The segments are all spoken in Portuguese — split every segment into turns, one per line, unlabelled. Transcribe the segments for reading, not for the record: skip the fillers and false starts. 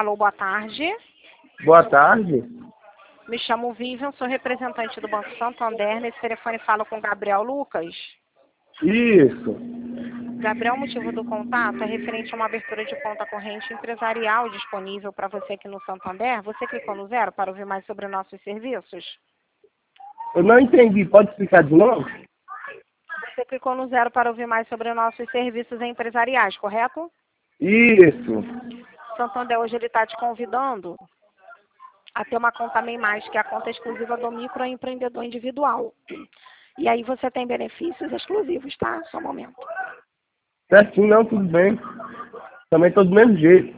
Alô, boa tarde.
Boa tarde.
Me chamo Vivian, sou representante do Banco Santander. Nesse telefone falo com Gabriel Lucas.
Isso.
Gabriel, o motivo do contato é referente a uma abertura de conta corrente empresarial disponível para você aqui no Santander. Você clicou no 0 para ouvir mais sobre nossos serviços?
Eu não entendi. Pode explicar de novo?
Você clicou no 0 para ouvir mais sobre nossos serviços empresariais, correto?
Isso.
Santander hoje ele está te convidando a ter uma conta MEI+, que é a conta exclusiva do microempreendedor individual. E aí você tem benefícios exclusivos, tá? Só um momento.
Certinho, não, tudo bem. Também tô do mesmo jeito.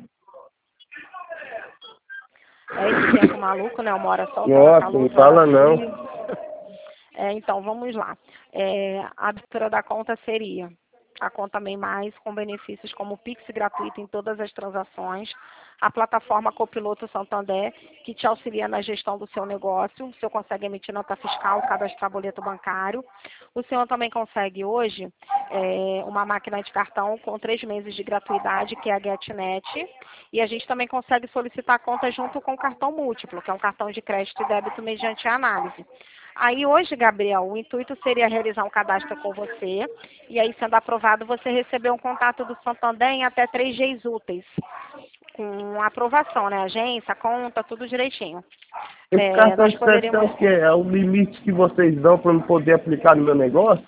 É esse tempo maluco, né? Uma hora sol, outra hora
Nossa,
calor,
não
outra hora
fala não.
frio. Então, vamos lá. A abertura da conta seria a conta MEI+, com benefícios como Pix gratuito em todas as transações, a plataforma Copiloto Santander, que te auxilia na gestão do seu negócio. O senhor consegue emitir nota fiscal, cadastrar boleto bancário. O senhor também consegue hoje uma máquina de cartão com 3 meses de gratuidade, que é a GetNet. E a gente também consegue solicitar a conta junto com o cartão múltiplo, que é um cartão de crédito e débito mediante análise. Aí hoje, Gabriel, o intuito seria realizar um cadastro com você, e aí, sendo aprovado, você receber um contato do Santander em até 3 dias úteis, com aprovação, né? Agência, conta, tudo direitinho.
Esse cartão
Nós
de crédito é
poderíamos...
o quê? É o limite que vocês dão para eu poder aplicar no meu negócio?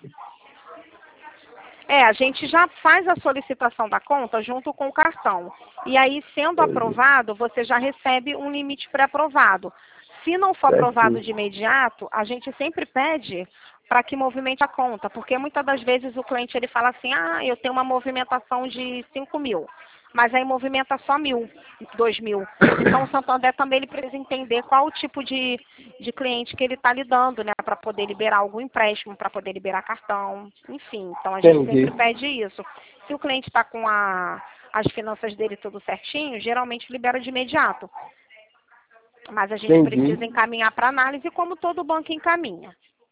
A gente já faz a solicitação da conta junto com o cartão. E aí, sendo
Entendi.
aprovado, você já recebe um limite pré-aprovado. Se não for aprovado
Certinho.
de imediato, a gente sempre pede para que movimente a conta, porque muitas das vezes o cliente ele fala assim, eu tenho uma movimentação de 5 mil, mas aí movimenta só 1.000, 2.000. Então o Santander também ele precisa entender qual o tipo de cliente que ele está lidando, né, para poder liberar algum empréstimo, para poder liberar cartão, enfim. Então a gente
Entendi.
sempre pede isso. Se o cliente está com as finanças dele tudo certinho, geralmente libera de imediato. Mas a gente
Entendi.
precisa encaminhar para análise como todo banco encaminha.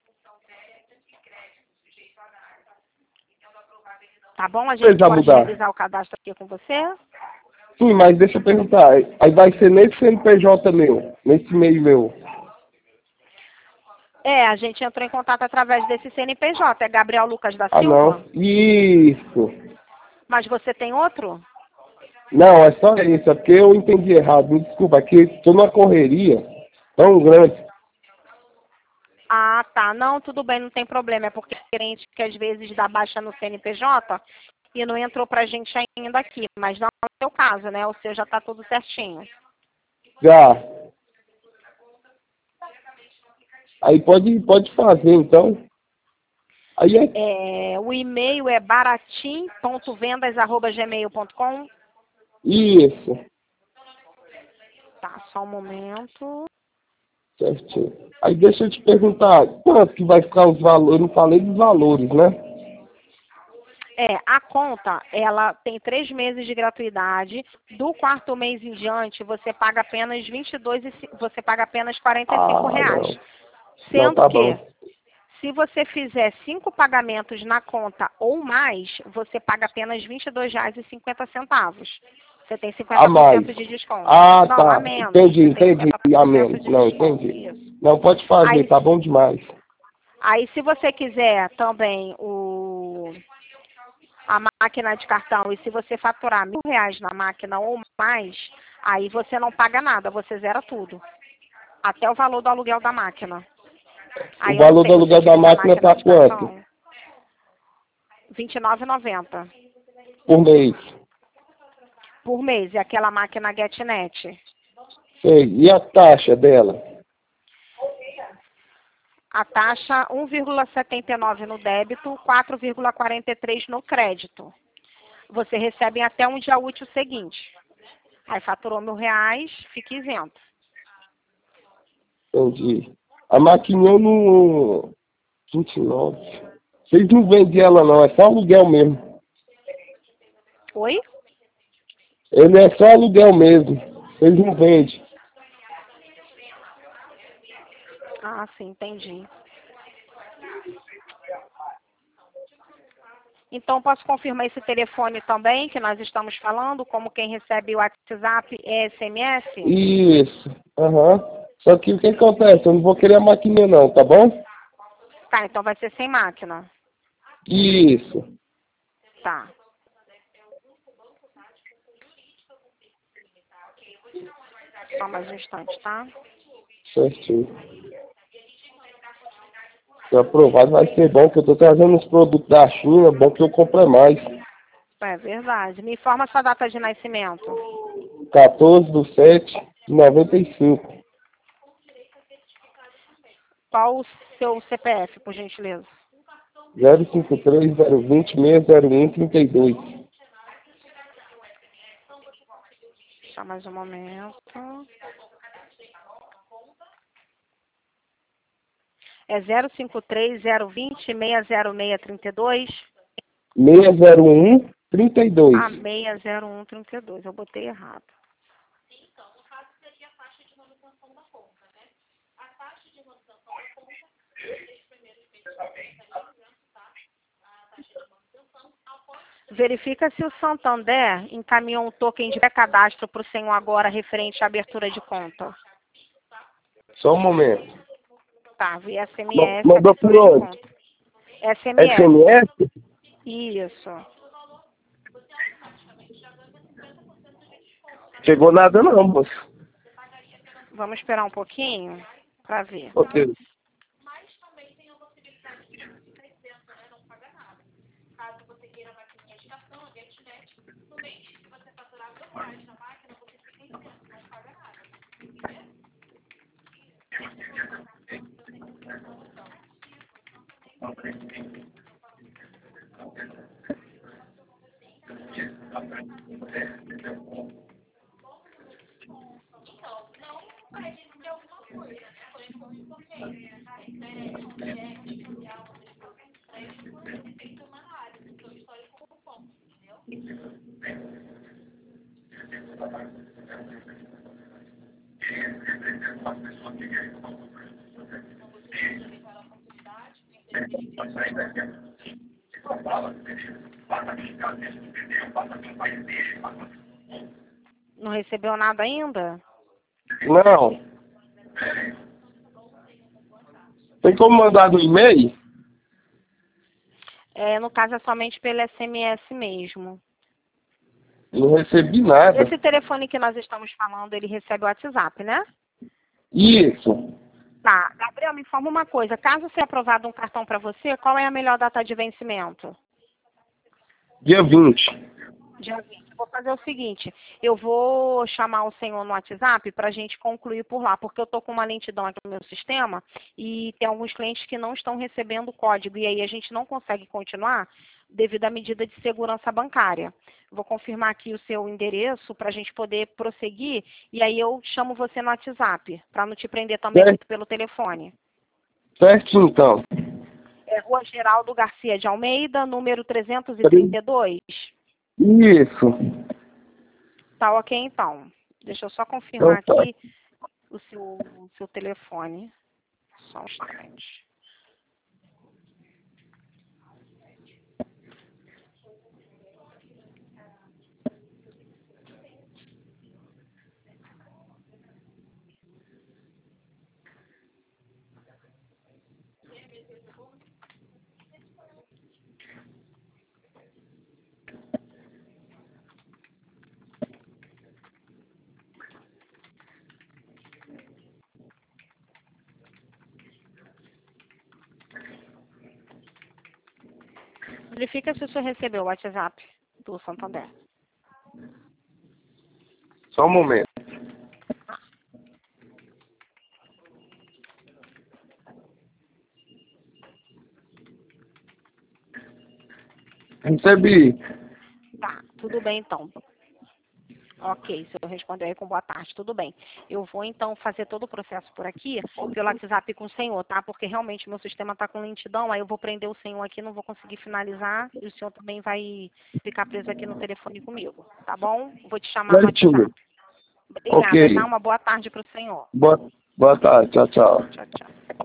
Tá bom? A gente
Precisa
pode
mudar.
realizar o cadastro aqui com você?
Sim, mas deixa eu perguntar. Aí vai ser nesse CNPJ meu, nesse e-mail meu.
A gente entrou em contato através desse CNPJ. É Gabriel Lucas da
Ah,
Silva?
não. Isso.
Mas você tem outro?
Não, é só isso. É porque eu entendi errado. Me desculpa, aqui estou numa correria tão grande.
Ah, tá. Não, tudo bem, não tem problema. É porque é cliente que às vezes dá baixa no CNPJ e não entrou pra gente ainda aqui. Mas não é o seu caso, né? O seu já tá tudo certinho.
Já. Aí pode fazer, então. Aí
O e-mail é baratim.vendas@gmail.com.
isso.
Tá, só um momento.
Certinho. Aí deixa eu te perguntar, quanto que vai ficar os valores? Eu não falei dos valores, né?
A conta, ela tem 3 meses de gratuidade. Do 4º mês em diante, você paga apenas 22 você paga apenas R$ 45.
Não. Não,
Sendo
tá
que,
bom.
se você fizer 5 pagamentos na conta ou mais, você paga apenas R$ 22,50. Você tem
A mais.
50% de desconto.
Ah,
Não, a
tá.
menos.
Entendi,
Você tem
entendi. A
50%
menos.
de
Não,
desconto.
entendi.
Isso.
Não, pode fazer,
Aí,
tá bom demais.
se você quiser também a máquina de cartão, e se você faturar R$ 1.000 na máquina ou mais, aí você não paga nada, você zera tudo. Até o valor do aluguel da máquina.
O
Aí eu não
valor
sei,
do
você
aluguel da
utiliza a
máquina
máquina
tá
de
quanto?
cartão? R$ 29,90
Por mês.
por mês, e aquela máquina GetNet.
Sei. E a taxa dela?
A taxa 1,79 no débito, 4,43 no crédito. Você recebe até um dia útil seguinte. Aí faturou R$ 1.000, fica isento.
Entendi. A maquininha eu não... 29. Vocês não vendem ela não, é só aluguel mesmo.
Oi?
Ele é só aluguel mesmo. Vocês não vendem.
Ah, sim, entendi. Então, posso confirmar esse telefone também, que nós estamos falando, como quem recebe o WhatsApp e SMS?
Isso. Aham. Só que o que acontece? Eu não vou querer a maquininha não, tá bom?
Tá, então vai ser sem máquina.
Isso.
Tá. Só mais um instante, tá?
Certinho. Se aprovado vai ser bom, que eu tô trazendo uns produtos da China, bom que eu compre mais.
É verdade. Me informa sua data de nascimento.
14/7/95.
Qual o seu CPF, por gentileza?
053/020/601/32.
Só mais um momento. É 053-020-60632?
601/32.
Ah, 60132. Eu botei errado. Verifica se o Santander encaminhou um token de pré-cadastro para o senhor agora referente à abertura de conta.
Só um momento.
Tá, via SMS,
Mandou por
abertura de
onde?
conta. SMS.
SMS?
Isso.
Chegou nada não, moço.
Vamos esperar um pouquinho para ver.
Ok.
Não recebeu nada ainda?
Não. Tem como mandar no e-mail?
No caso, é somente pelo SMS mesmo.
Não recebi nada.
Esse telefone que nós estamos falando, ele recebe o WhatsApp, né?
Isso.
Tá. Gabriel, me informa uma coisa. Caso seja aprovado um cartão para você, qual é a melhor data de vencimento?
Dia 20.
Dia 20. Eu vou fazer o seguinte, eu vou chamar o senhor no WhatsApp para a gente concluir por lá, porque eu estou com uma lentidão aqui no meu sistema e tem alguns clientes que não estão recebendo o código e aí a gente não consegue continuar devido à medida de segurança bancária. Vou confirmar aqui o seu endereço para a gente poder prosseguir e aí eu chamo você no WhatsApp, para não te prender também muito pelo telefone.
Certinho, então.
É Rua Geraldo Garcia de Almeida, número 332.
Isso.
Tá ok, então. Deixa eu só
Então
confirmar
tá.
aqui o seu telefone. Só um instante. Verifica se o senhor recebeu o WhatsApp do Santander.
Só um momento. Recebi.
Tá, tudo bem então. Ok, o senhor respondeu aí com boa tarde, tudo bem. Eu vou então fazer todo o processo por aqui, pelo WhatsApp com o senhor, tá? Porque realmente meu sistema está com lentidão, aí eu vou prender o senhor aqui, não vou conseguir finalizar, e o senhor também vai ficar preso aqui no telefone comigo, tá bom? Vou te chamar no
Certinho.
WhatsApp. Obrigada,
Ok.
tá? Uma boa tarde para o senhor.
Boa tarde. Tchau, tchau.
Tchau, tchau.